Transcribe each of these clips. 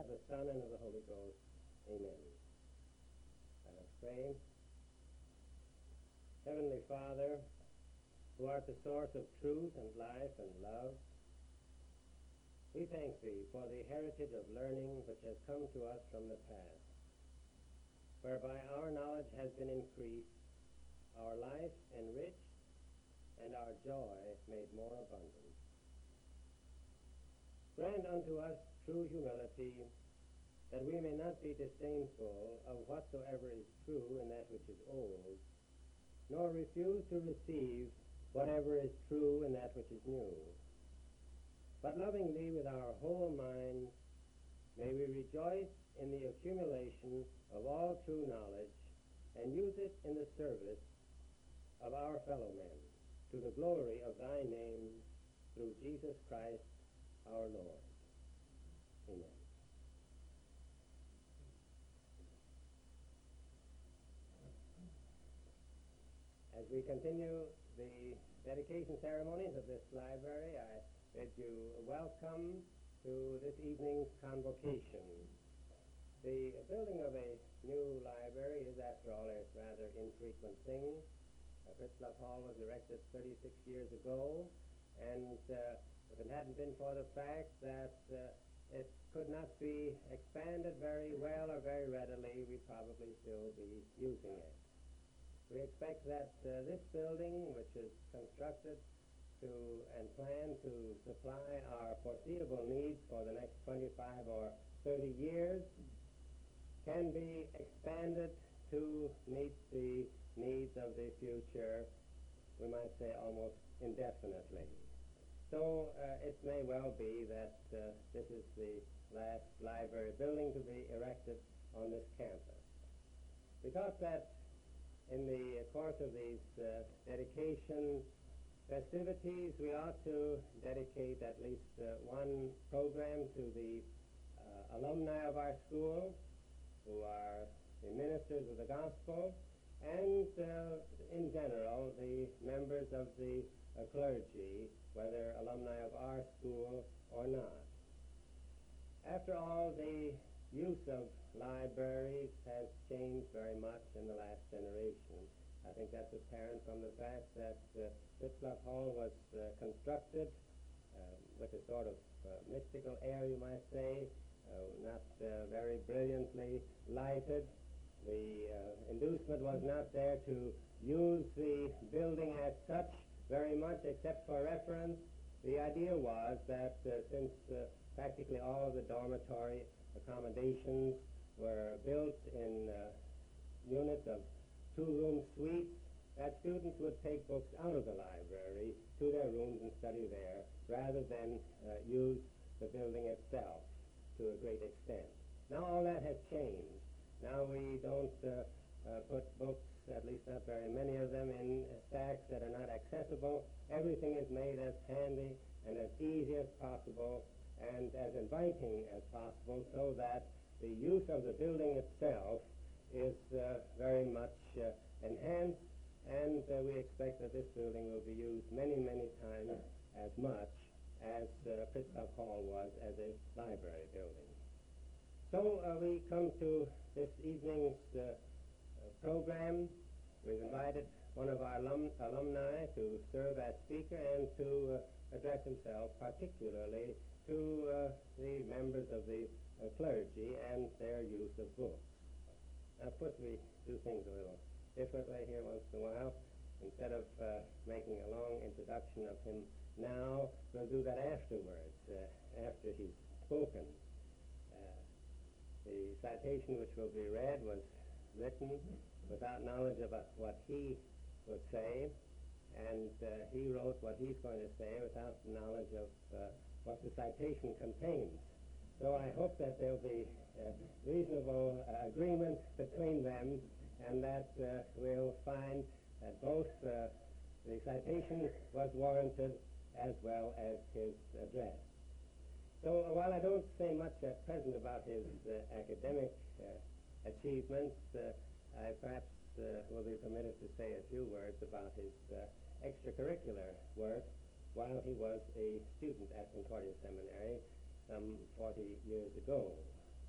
of the Son, and of the Holy Ghost. Amen. Let us pray. Heavenly Father, who art the source of truth and life and love, we thank Thee for the heritage of learning which has come to us from the past, whereby our knowledge has been increased, our life enriched, and our joy made more abundant. Grant unto us true humility, that we may not be disdainful of whatsoever is true in that which is old, nor refuse to receive whatever is true in that which is new. But loving Thee with our whole mind, may we rejoice in the accumulation of all true knowledge, and use it in the service of our fellow men, to the glory of Thy name, through Jesus Christ our Lord. Amen. As we continue the dedication ceremonies of this library, I bid you welcome to this evening's convocation. The building of a new library is, after all, a rather infrequent thing. Pritzlaff Hall was erected 36 years ago, and if it hadn't been for the fact that it could not be expanded very well or very readily, we'd probably still be using it. We expect that this building, which is constructed to and planned to supply our foreseeable needs for the next 25 or 30 years, can be expanded to meet the needs of the future, we might say almost indefinitely. So it may well be that this is the last library building to be erected on this campus. We thought that in the course of these dedication festivities, we ought to dedicate at least one program to the alumni of our school, who are the ministers of the gospel, and in general the members of the clergy, whether alumni of our school or not. After all, the use of libraries has changed very much in the last generation. I think that's apparent from the fact that Pritzlaff Hall was constructed with a sort of mystical air, you might say, not very brilliantly lighted. The inducement was not there to use the building as such very much, except for reference. The idea was that since practically all of the dormitory accommodations were built in units of two-room suites, that students would take books out of the library to their rooms and study there, rather than use the building itself to a great extent. Now all that has changed. Now we don't put books, at least not very many of them, in stacks that are not accessible. Everything is made as handy and as easy as possible and as inviting as possible, so that the use of the building itself is very much enhanced, and we expect that this building will be used many, many times as much as Pritzlaff Hall was as a library building. So we come to this evening's program. We've invited one of our alumni to serve as speaker and to address himself particularly to the members of the clergy and their use of books. Now, of course, we do things a little differently here once in a while. Instead of making a long introduction of him now, we'll do that afterwards, after he's spoken. The citation which will be read was written without knowledge about what he would say, and he wrote what he's going to say without knowledge of what the citation contains. So I hope that there'll be reasonable agreement between them, and that we'll find that both the citation was warranted as well as his address. So while I don't say much at present about his academic achievements, I perhaps will be permitted to say a few words about his extracurricular work while he was a student at Concordia Seminary some 40 years ago.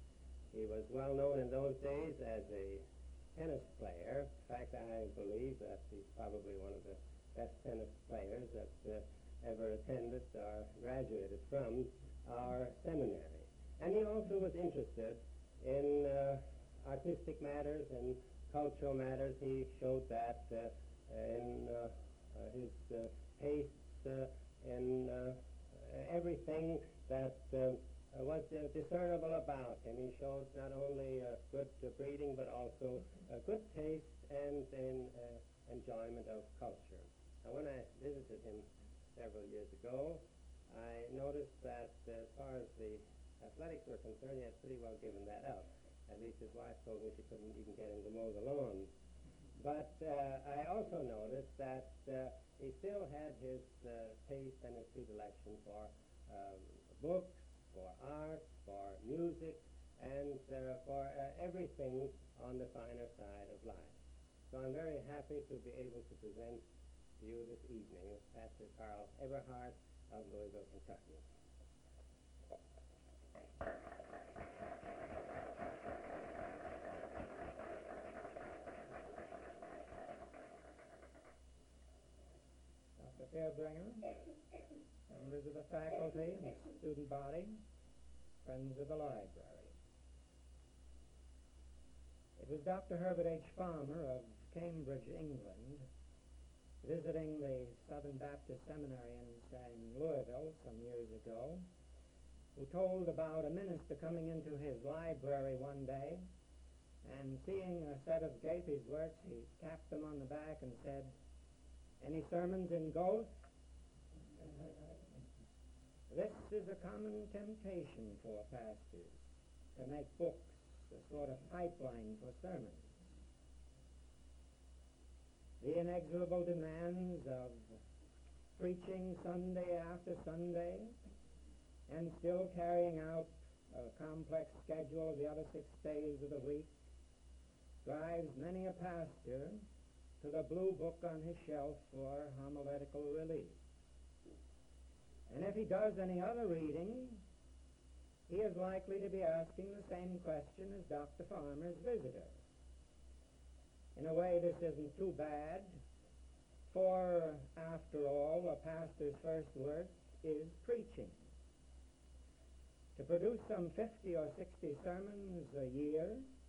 He was well known in those days as a tennis player. In fact, I believe that he's probably one of the best tennis players that ever attended or graduated from our seminary. And he also was interested in artistic matters and cultural matters. He showed that in his tastes in everything that was discernible about him. He showed not only good breeding but also good taste and enjoyment of culture. Now, when I visited him several years ago, I noticed that as far as the athletics were concerned, he had pretty well given that up. At least his wife told me she couldn't even get him to mow the lawn. But I also noticed that he still had his taste and his predilection for books, for art, for music, and for everything on the finer side of life. So I'm very happy to be able to present to you this evening Pastor Carl Eberhardt of Louisville, Kentucky. Dr. Fairbringer, members of the faculty and student body, friends of the library. It was Dr. Herbert H. Farmer of Cambridge, England, visiting the Southern Baptist Seminary in Louisville some years ago, who told about a minister coming into his library one day and seeing a set of Goethe's works. He tapped them on the back and said, "Any sermons in Goethe?" This is a common temptation for pastors, to make books a sort of pipeline for sermons. The inexorable demands of preaching Sunday after Sunday and still carrying out a complex schedule of the other 6 days of the week drives many a pastor to the blue book on his shelf for homiletical relief. And if he does any other reading, he is likely to be asking the same question as Dr. Farmer's visitor. In a way, this isn't too bad, for, after all, a pastor's first work is preaching. To produce some 50 or 60 sermons a year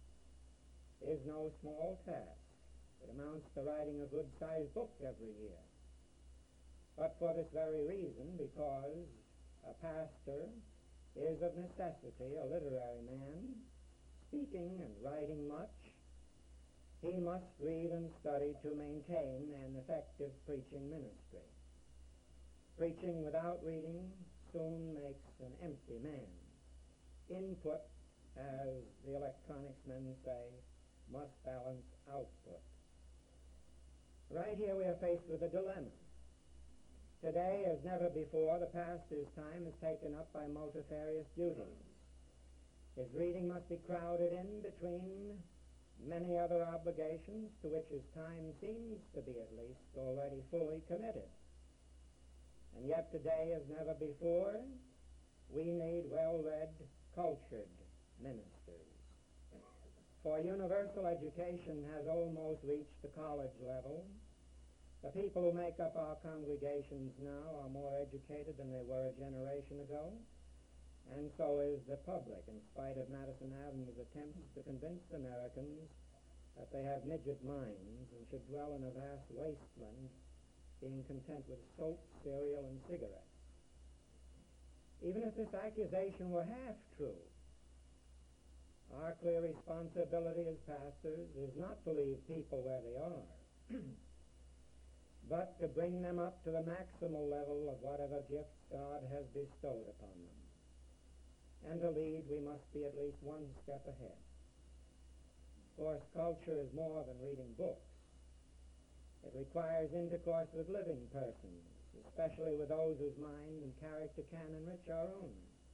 is no small task. It amounts to writing a good-sized book every year. But for this very reason, because a pastor is of necessity a literary man, speaking and writing much, he must read and study to maintain an effective preaching ministry. Preaching without reading soon makes an empty man. Input, as the electronics men say, must balance output. Right here we are faced with a dilemma. Today, as never before, the pastor's time is taken up by multifarious duties. His reading must be crowded in between many other obligations to which his time seems to be at least already fully committed. And yet today, as never before, we need well-read, cultured ministers. For universal education has almost reached the college level. The people who make up our congregations now are more educated than they were a generation ago, and so is the public, in spite of Madison Avenue's attempts to convince Americans that they have midget minds and should dwell in a vast wasteland, being content with soap, cereal, and cigarettes. Even if this accusation were half true, our clear responsibility as pastors is not to leave people where they are, but to bring them up to the maximal level of whatever gifts God has bestowed upon them. And to lead, we must be at least one step ahead. Of course, culture is more than reading books. It requires intercourse with living persons, especially with those whose mind and character can enrich our own.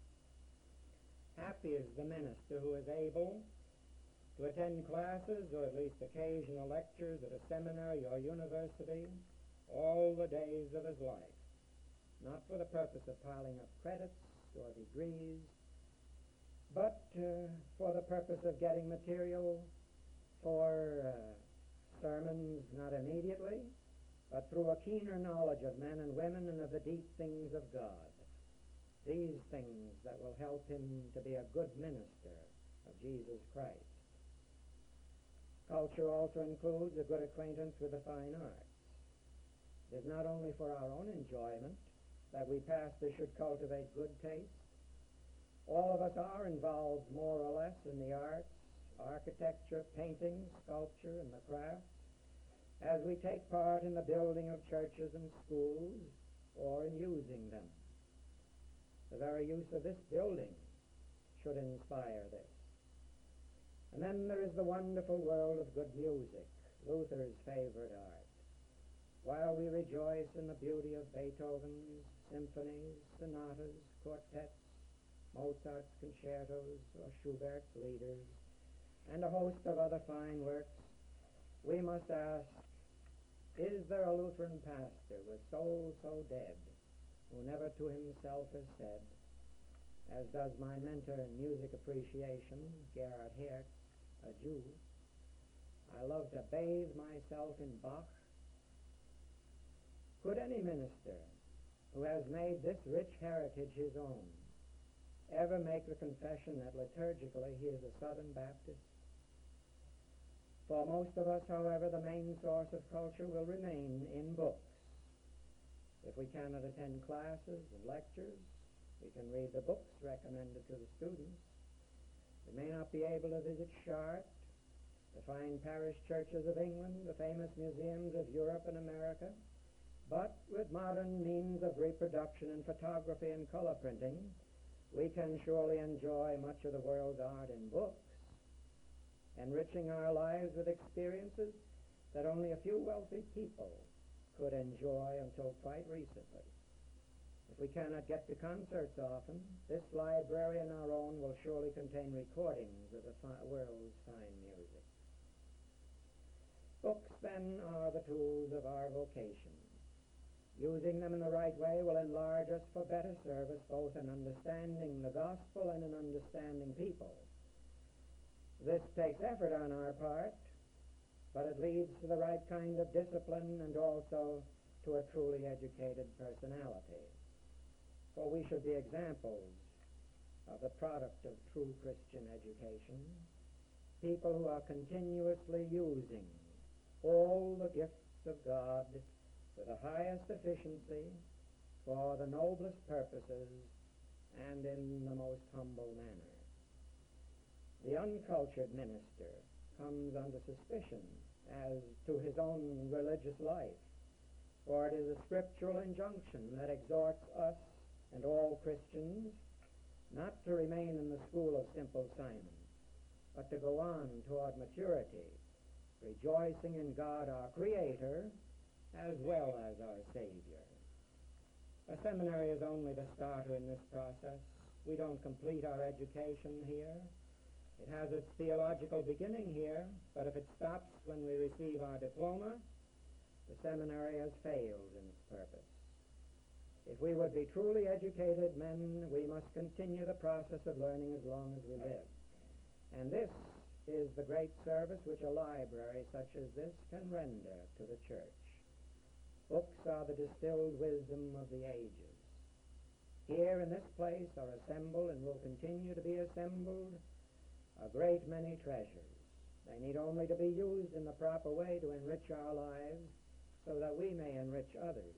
Happy is the minister who is able to attend classes or at least occasional lectures at a seminary or university all the days of his life, not for the purpose of piling up credits or degrees, but for the purpose of getting material for sermons not immediately, but through a keener knowledge of men and women and of the deep things of God. These things that will help him to be a good minister of Jesus Christ. Culture also includes a good acquaintance with the fine arts. It is not only for our own enjoyment that we pastors should cultivate good taste. All of us are involved more or less in the arts, architecture, painting, sculpture, and the crafts, as we take part in the building of churches and schools or in using them. The very use of this building should inspire this. And then there is the wonderful world of good music, Luther's favorite art. While we rejoice in the beauty of Beethoven's symphonies, sonatas, quartets, Mozart's concertos, or Schubert's lieders, and a host of other fine works, we must ask, is there a Lutheran pastor with soul so dead, who never to himself has said, as does my mentor in music appreciation, Gerhard Hertz, a Jew, I love to bathe myself in Bach? Could any minister who has made this rich heritage his own ever make the confession that liturgically he is a Southern Baptist? For most of us, however, the main source of culture will remain in books. If we cannot attend classes and lectures, we can read the books recommended to the students. We may not be able to visit Chartres, the fine parish churches of England, the famous museums of Europe and America, but with modern means of reproduction and photography and color printing, we can surely enjoy much of the world's art in books, enriching our lives with experiences that only a few wealthy people could enjoy until quite recently. If we cannot get to concerts often, this library and our own will surely contain recordings of the world's fine music. Books, then, are the tools of our vocation. Using them in the right way will enlarge us for better service, both in understanding the gospel and in understanding people. This takes effort on our part, but it leads to the right kind of discipline and also to a truly educated personality. For we should be examples of the product of true Christian education, people who are continuously using all the gifts of God to the highest efficiency for the noblest purposes and in the most humble manner. The uncultured minister comes under suspicion as to his own religious life, for it is a scriptural injunction that exhorts us and all Christians not to remain in the school of simple Simon, but to go on toward maturity, rejoicing in God our Creator as well as our Savior. A seminary is only the starter in this process. We don't complete our education here. It has its theological beginning here, but if it stops when we receive our diploma, the seminary has failed in its purpose. If we would be truly educated men, we must continue the process of learning as long as we live. And this is the great service which a library such as this can render to the church. Books are the distilled wisdom of the ages. Here in this place are assembled and will continue to be assembled a great many treasures. They need only to be used in the proper way to enrich our lives so that we may enrich others.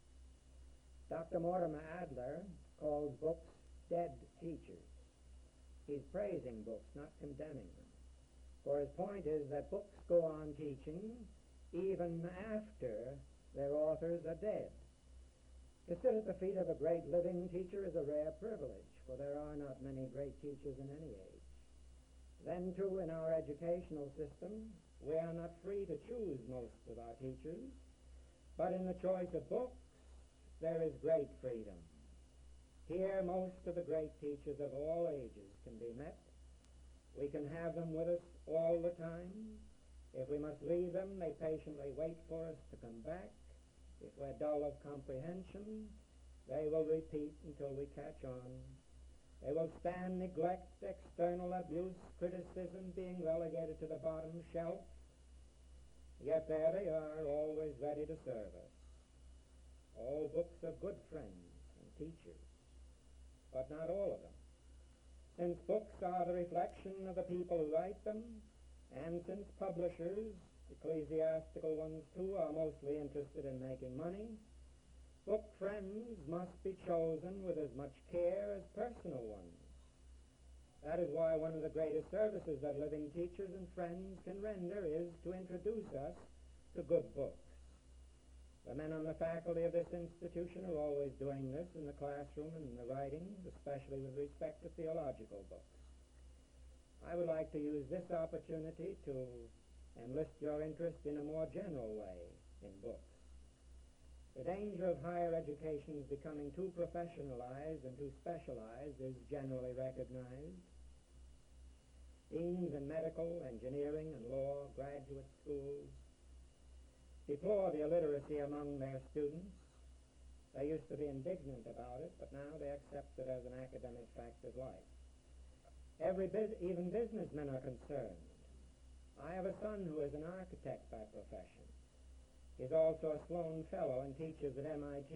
Dr. Mortimer Adler calls books dead teachers. He's praising books, not condemning them. For his point is that books go on teaching even after their authors are dead. To sit at the feet of a great living teacher is a rare privilege, for there are not many great teachers in any age. Then, too, in our educational system, we are not free to choose most of our teachers, but in the choice of books, there is great freedom. Here, most of the great teachers of all ages can be met. We can have them with us all the time. If we must leave them, they patiently wait for us to come back. If we're dull of comprehension, they will repeat until we catch on. They will stand neglect, external abuse, criticism being relegated to the bottom shelf. Yet there they are, always ready to serve us. All books are good friends and teachers, but not all of them. Since books are the reflection of the people who write them, and since publishers, ecclesiastical ones too, are mostly interested in making money, book friends must be chosen with as much care as personal ones. That is why one of the greatest services that living teachers and friends can render is to introduce us to good books. The men on the faculty of this institution are always doing this in the classroom and in the writings, especially with respect to theological books. I would like to use this opportunity to enlist your interest in a more general way in books. The danger of higher education's becoming too professionalized and too specialized is generally recognized. Deans in medical, engineering, and law, graduate schools, deplore the illiteracy among their students. They used to be indignant about it, but now they accept it as an academic fact of life. Even businessmen are concerned. I have a son who is an architect by profession. He's also a Sloan Fellow and teaches at MIT.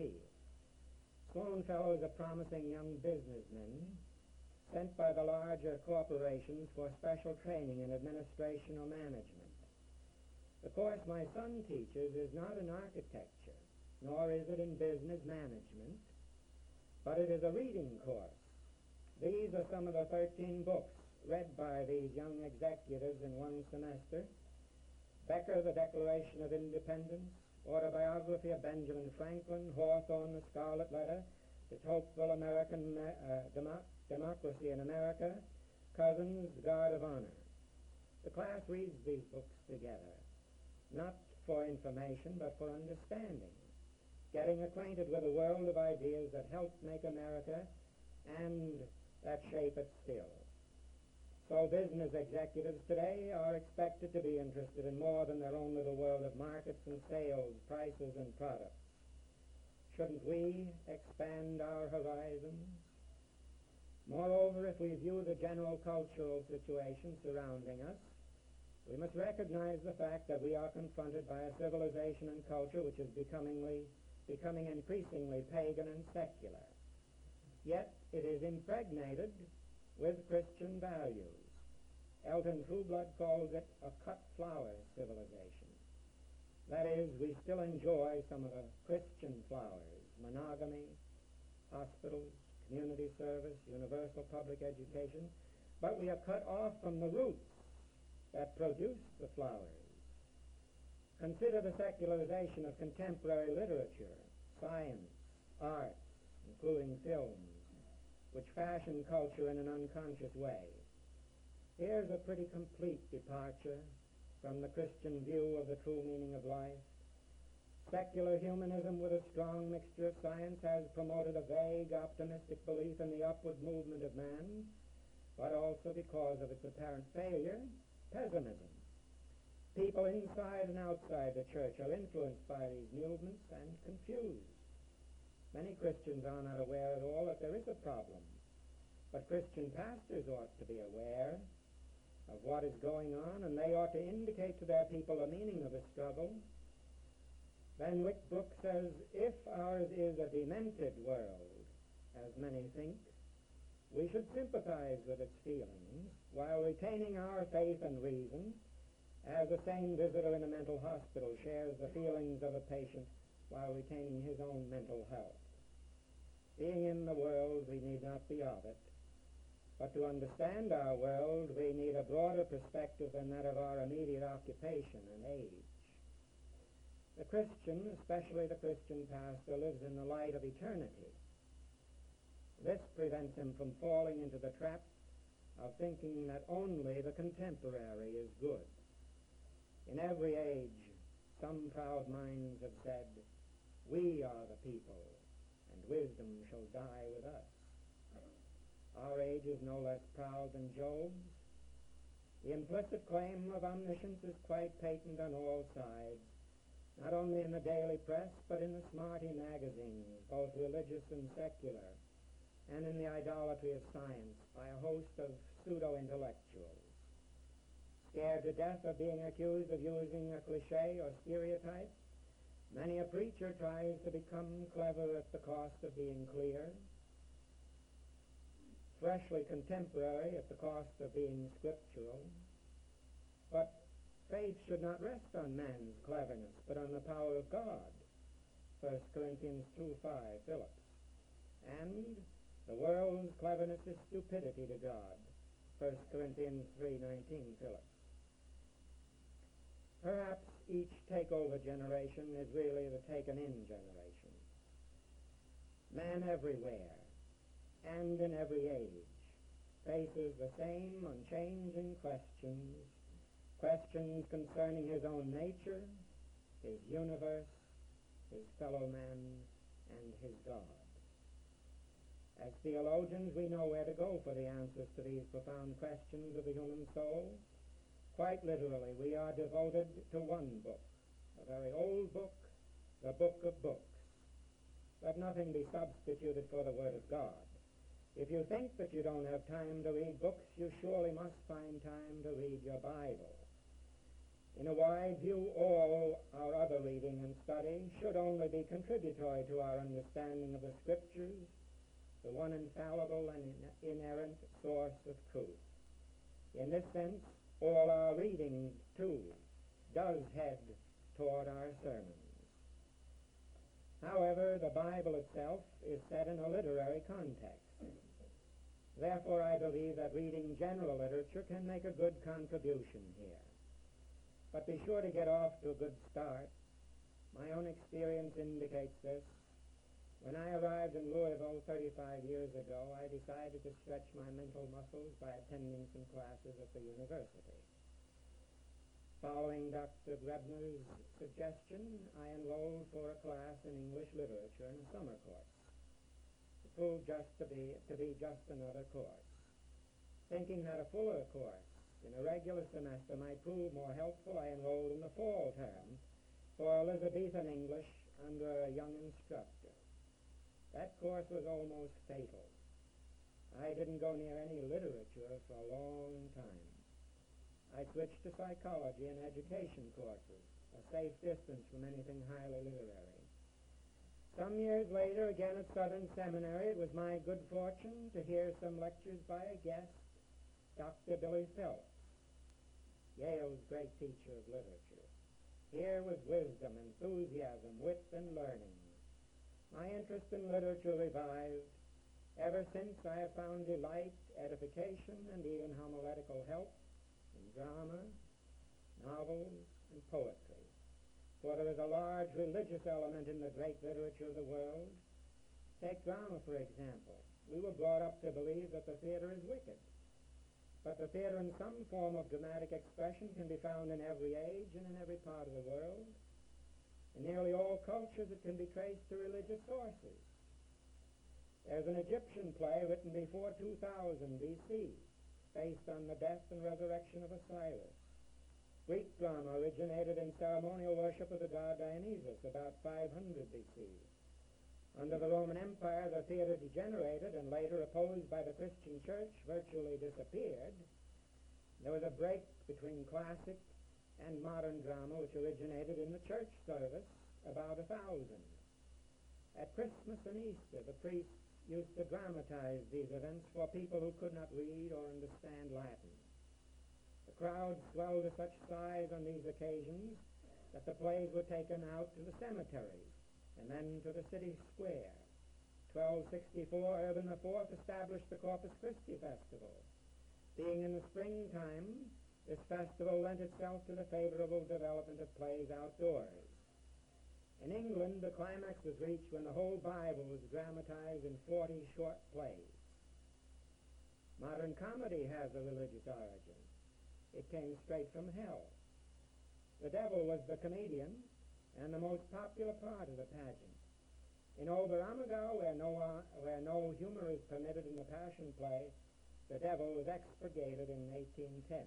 Sloan Fellows are promising young businessmen sent by the larger corporations for special training in administration or management. The course my son teaches is not in architecture, nor is it in business management, but it is a reading course. These are some of the 13 books read by these young executives in one semester. Becker, The Declaration of Independence, Autobiography of Benjamin Franklin, Hawthorne, The Scarlet Letter, De Tocqueville, American Democracy in America, Cousins, Guard of Honor. The class reads these books together, not for information, but for understanding, getting acquainted with a world of ideas that help make America and that shape it still. So business executives today are expected to be interested in more than their own little world of markets and sales, prices and products. Shouldn't we expand our horizons? Moreover, if we view the general cultural situation surrounding us, we must recognize the fact that we are confronted by a civilization and culture which is becoming increasingly pagan and secular. Yet it is impregnated with Christian values. Elton Trueblood calls it a cut flower civilization. That is, we still enjoy some of the Christian flowers: monogamy, hospitals, community service, universal public education, but we are cut off from the roots that produce the flowers. Consider the secularization of contemporary literature, science, arts, including films, which fashion culture in an unconscious way. Here's a pretty complete departure from the Christian view of the true meaning of life. Secular humanism with a strong mixture of science has promoted a vague, optimistic belief in the upward movement of man, but also, because of its apparent failure, pessimism. People inside and outside the church are influenced by these movements and confused. Many Christians are not aware at all that there is a problem, but Christian pastors ought to be aware of what is going on, and they ought to indicate to their people the meaning of the struggle. Van Wyck Brooks says, if ours is a demented world, as many think, we should sympathize with its feelings while retaining our faith and reason, as a sane visitor in a mental hospital shares the feelings of a patient while retaining his own mental health. Being in the world, we need not be of it, but to understand our world, we need a broader perspective than that of our immediate occupation and age. The Christian, especially the Christian pastor, lives in the light of eternity. This prevents him from falling into the trap of thinking that only the contemporary is good. In every age, some proud minds have said, "We are the people, and wisdom shall die with us." Our age is no less proud than Job's. The implicit claim of omniscience is quite patent on all sides, not only in the daily press, but in the smarty magazines, both religious and secular, and in the idolatry of science by a host of pseudo-intellectuals. Scared to death of being accused of using a cliché or stereotype, many a preacher tries to become clever at the cost of being clear, freshly contemporary at the cost of being scriptural. But faith should not rest on man's cleverness, but on the power of God. 1 Corinthians 2:5, Phillips. And the world's cleverness is stupidity to God. 1 Corinthians 3:19, Phillips. Perhaps each takeover generation is really the taken-in generation. Man everywhere, and in every age, faces the same unchanging questions concerning his own nature, his universe, his fellow man, and his God. As theologians, we know where to go for the answers to these profound questions of the human soul. Quite literally, we are devoted to one book, a very old book, the book of books. Let nothing be substituted for the Word of God. If you think that you don't have time to read books, you surely must find time to read your Bible. In a wide view, all our other reading and study should only be contributory to our understanding of the Scriptures, the one infallible and inerrant source of truth. In this sense, all our reading, too, does head toward our sermons. However, the Bible itself is set in a literary context. Therefore, I believe that reading general literature can make a good contribution here. But be sure to get off to a good start. My own experience indicates this. When I arrived in Louisville 35 years ago, I decided to stretch my mental muscles by attending some classes at the university. Following Dr. Grebner's suggestion, I enrolled for a class in English literature in a summer course. It proved to be just another course. Thinking that a fuller course in a regular semester might prove more helpful, I enrolled in the fall term for Elizabethan English under a young instructor. That course was almost fatal. I didn't go near any literature for a long time. I switched to psychology and education courses, a safe distance from anything highly literary. Some years later, again at Southern Seminary, it was my good fortune to hear some lectures by a guest, Dr. Billy Phelps, Yale's great teacher of literature. Here was wisdom, enthusiasm, wit, and learning. My interest in literature revived. Ever since, I have found delight, edification, and even homiletical help in drama, novels, and poetry. For there is a large religious element in the great literature of the world. Take drama, for example. We were brought up to believe that the theater is wicked. But the theater in some form of dramatic expression can be found in every age and in every part of the world. In nearly all cultures, it can be traced to religious sources. There's an Egyptian play written before 2000 B.C., based on the death and resurrection of Osiris. Greek drama originated in ceremonial worship of the god Dionysus about 500 B.C. Under the Roman Empire, the theater degenerated and later, opposed by the Christian church, virtually disappeared. There was a break between classic and modern drama, which originated in the church service about 1000. At Christmas and Easter, the priests used to dramatize these events for people who could not read or understand Latin. The crowd swelled to such size on these occasions that the plays were taken out to the cemeteries and then to the city square. 1264, Urban IV established the Corpus Christi Festival. Being in the springtime, this festival lent itself to the favorable development of plays outdoors. In England, the climax was reached when the whole Bible was dramatized in 40 short plays. Modern comedy has a religious origin. It came straight from hell. The devil was the comedian and the most popular part of the pageant. In Oberammergau, where no humor is permitted in the Passion Play, the devil was expurgated in 1810.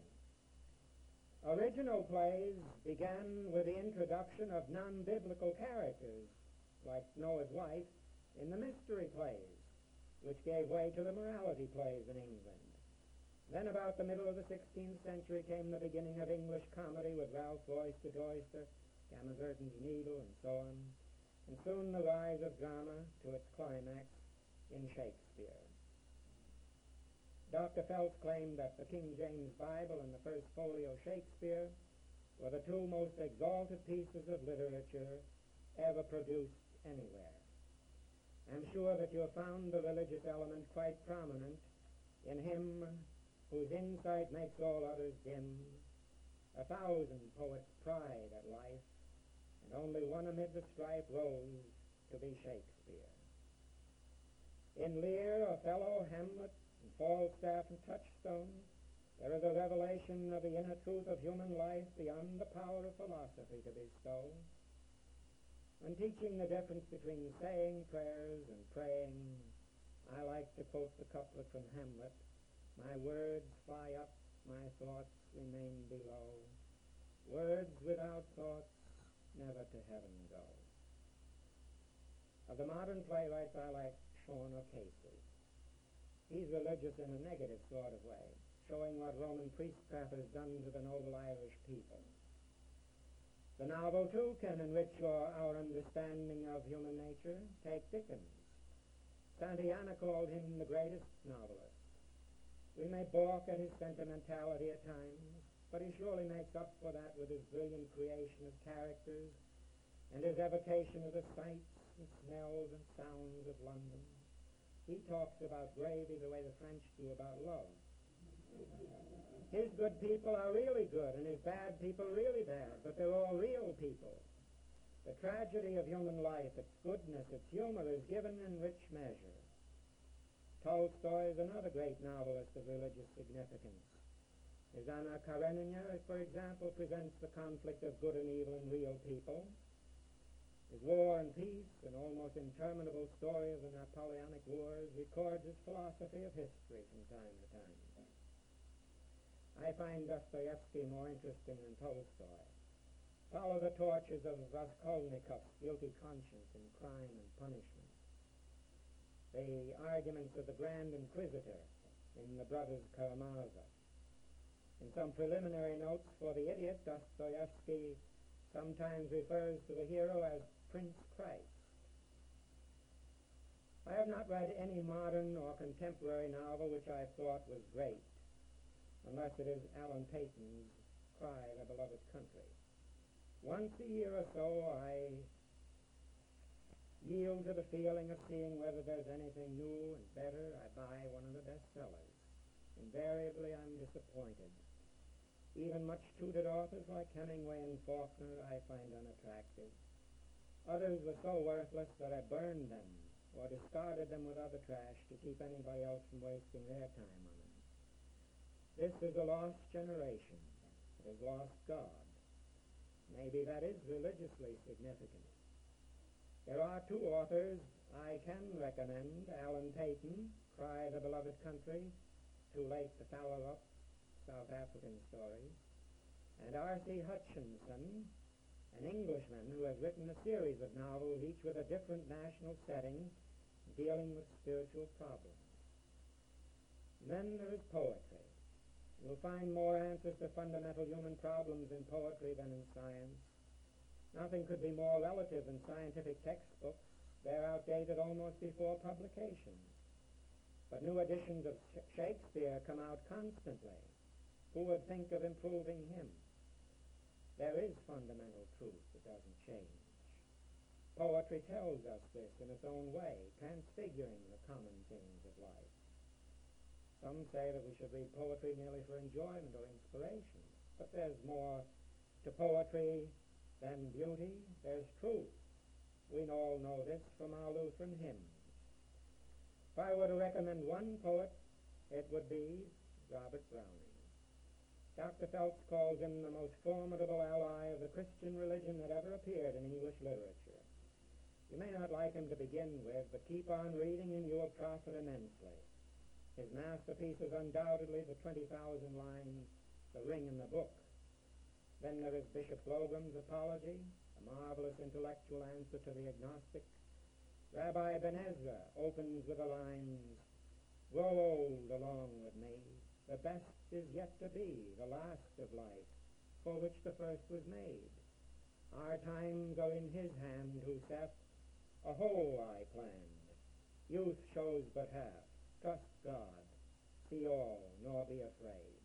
Original plays began with the introduction of non-biblical characters, like Noah's wife, in the mystery plays. which gave way to the morality plays in England. Then about the middle of the 16th century came the beginning of English comedy with Ralph Boyce de Doyster, Gamazurton's Needle, and so on, and soon the rise of drama to its climax in Shakespeare. Dr. Phelps claimed that the King James Bible and the First Folio Shakespeare were the two most exalted pieces of literature ever produced anywhere. I'm sure that you'll found the religious element quite prominent in him whose insight makes all others dim. 1,000 poets cried at life, and only one amid the strife rose to be Shakespeare. In Lear, Othello, Hamlet, and Falstaff and Touchstone, there is a revelation of the inner truth of human life beyond the power of philosophy to bestow. When teaching the difference between saying prayers and praying, I like to quote the couplet from Hamlet: "My words fly up, my thoughts remain below. Words without thoughts never to heaven go." Of the modern playwrights, I like Sean O'Casey. He's religious in a negative sort of way, showing what Roman priestcraft has done to the noble Irish people. The novel, too, can enrich our understanding of human nature. Take Dickens. Santayana called him the greatest novelist. We may balk at his sentimentality at times, but he surely makes up for that with his brilliant creation of characters and his evocation of the sights and smells and sounds of London. He talks about gravy the way the French do about love. His good people are really good, and his bad people really bad, but they're all real people. The tragedy of human life, its goodness, its humor, is given in rich measure. Tolstoy is another great novelist of religious significance. His Anna Karenina, for example, presents the conflict of good and evil in real people. His War and Peace, an almost interminable story of the Napoleonic Wars, records his philosophy of history from time to time. I find Dostoevsky more interesting than Tolstoy. Follow the tortures of Raskolnikov's guilty conscience in Crime and Punishment. The arguments of the Grand Inquisitor in The Brothers Karamazov. In some preliminary notes for The Idiot, Dostoevsky sometimes refers to the hero as Prince Christ. I have not read any modern or contemporary novel which I thought was great, unless it is Alan Paton's Cry, the Beloved Country. Once a year or so, I yield to the feeling of seeing whether there's anything new and better. I buy one of the bestsellers. Invariably, I'm disappointed. Even much-tutored authors like Hemingway and Faulkner I find unattractive. Others were so worthless that I burned them or discarded them with other trash to keep anybody else from wasting their time on them. This is a lost generation. It has lost God. Maybe that is religiously significant. There are two authors I can recommend: Alan Paton, Cry, the Beloved Country, too late to follow up South African stories, and R.C. Hutchinson, an Englishman who has written a series of novels, each with a different national setting, dealing with spiritual problems. Then there is poetry. You'll find more answers to fundamental human problems in poetry than in science. Nothing could be more relative than scientific textbooks. They're outdated almost before publication. But new editions of Shakespeare come out constantly. Who would think of improving him? There is fundamental truth that doesn't change. Poetry tells us this in its own way, transfiguring the common things of life. Some say that we should read poetry merely for enjoyment or inspiration, but there's more to poetry than beauty. There's truth. We all know this from our Lutheran hymns. If I were to recommend one poet, it would be Robert Browning. Dr. Phelps calls him the most formidable ally of the Christian religion that ever appeared in English literature. You may not like him to begin with, but keep on reading and you will profit immensely. His masterpiece is undoubtedly the 20,000 lines, The Ring in the Book. Then there is Bishop Logram's Apology, a marvelous intellectual answer to the agnostic. Rabbi Ben Ezra opens with the lines, "Grow old along with me, the best is yet to be, the last of life, for which the first was made. Our times are in his hand who saith, a whole I planned. Youth shows but half, trust God, see all, nor be afraid."